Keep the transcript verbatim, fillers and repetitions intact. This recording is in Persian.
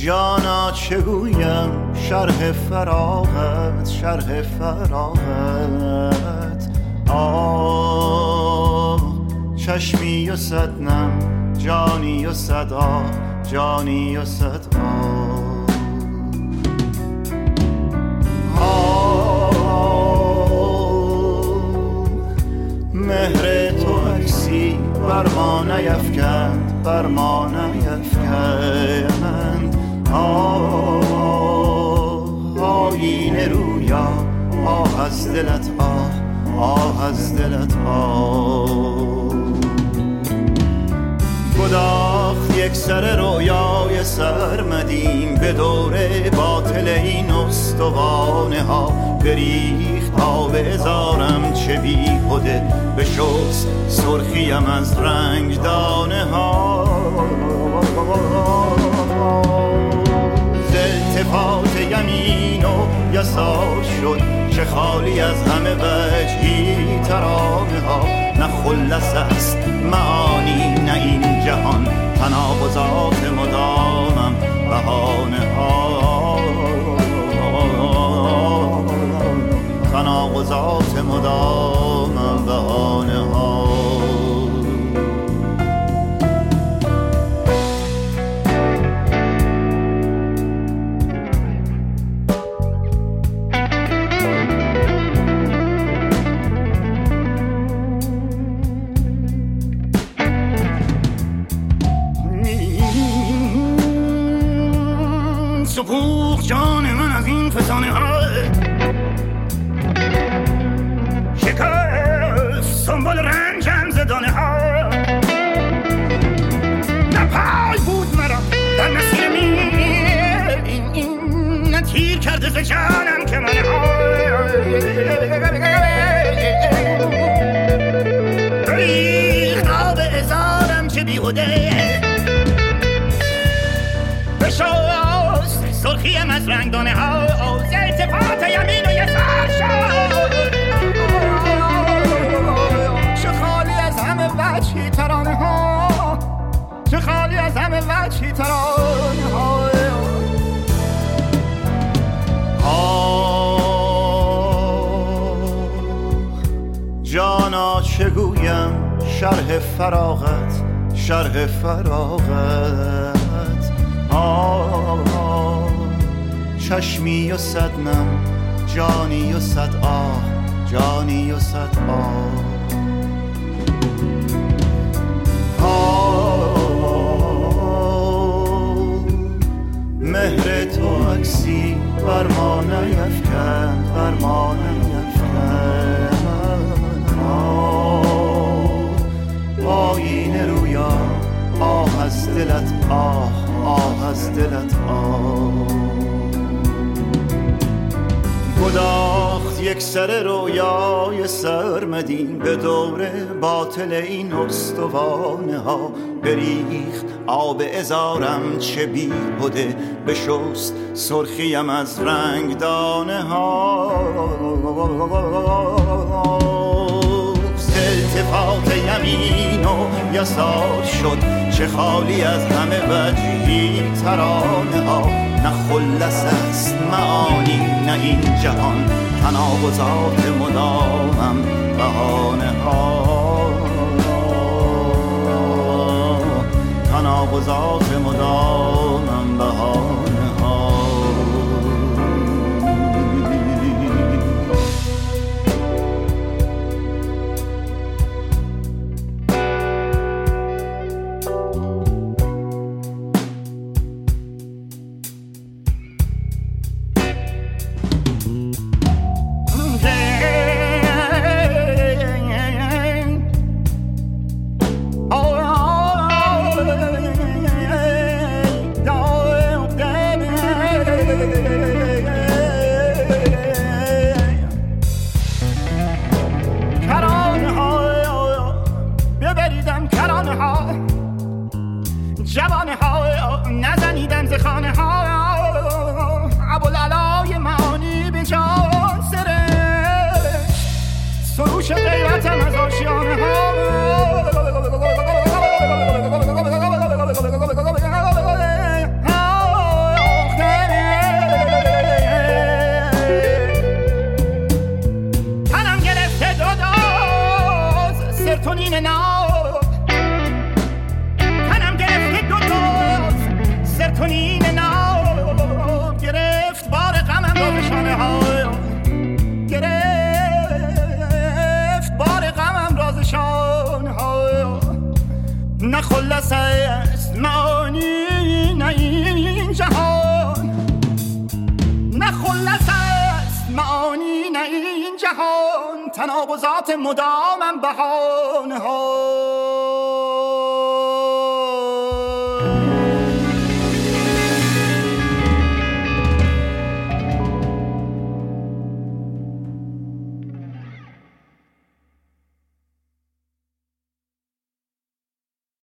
جانا چگویم شرح فراغت، شرح فراغت. آه چشمی و صد نم، جانی و صد آه، جانی و صد آه. مهر تو عکسی بر ما نیفکند، بر ما نیفکند. آه آینه رویا، آه از دلت آه، آه از دلت آه. گداخت یک سر رویای سرمدیم به دور باطل این استوانه ها. بریخت آب ازارم چه بیهوده، بشست سرخیم از رنگ دانه ها. ز التفات یمین و یسار شد چه خالی از همه وجهی ترانه ها. نه خلص است معانی نه این جهان، تناقضات مدامم بهانه ها، تناقضات مدامم بهانه ها. سپوخ جان من از این فسانه ها، شکست سنبال رنجم زدانه ها. نه پای بود مرا در مسیر میر، این این نه تیر کرده ز جانم که من ها. ریخت آب ازارم چه بیهوده، بشست سرخیم از رنگدانه ها. ز التفات یمین و یسار شد چه خالی از همه وجهی ترانه ها، چه خالی از همه وجهی ترانه ها. آه جانا چگویم شرح فراغت، شرح فراغت. آه چشمی و صد نم، جانی و صد آه، جانی و صد آه. آه مهر تو عکسی بر ما نیفکند، بر ما نیفکند. آه آینه رویا، آه از دلت آه، آه از دلت آه. گداخت یک سر رویای سرمدین به دور باطل این استوانه ها. بریخت آب ازارم چه بیهوده، بشست سرخیم از رنگ دانه ها. ز التفات یمین و یسار شد چه خالی از همه وجهی ترانه ها. نه خلص است معانی نه این جهان، تناقضات مدامم بهانه ها، تناقضات مدامم بهانه ها. جوانه ها نزنیدم ز خانه ها، ابوالعلای معانی به جان سرش سروش غیرتم از آشیانه ها. این جهان تناقضات مدامم بهانه ها